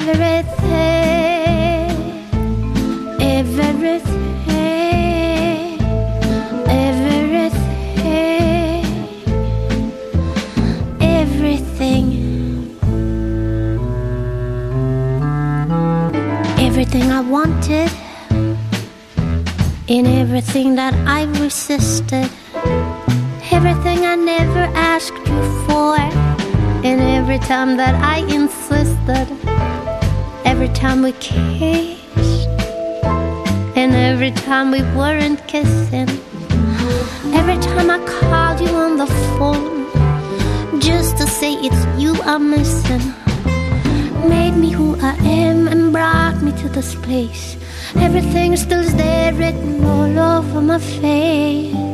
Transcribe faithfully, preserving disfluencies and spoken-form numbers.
everything, everything, everything, everything, everything I wanted, in everything that I resisted, everything I never asked you for, and every time that I insisted, every time we kissed, and every time we weren't kissing, every time I called you on the phone just to say it's you I'm missing, made me who I am and brought me to this place. Everything still is there written all over my face.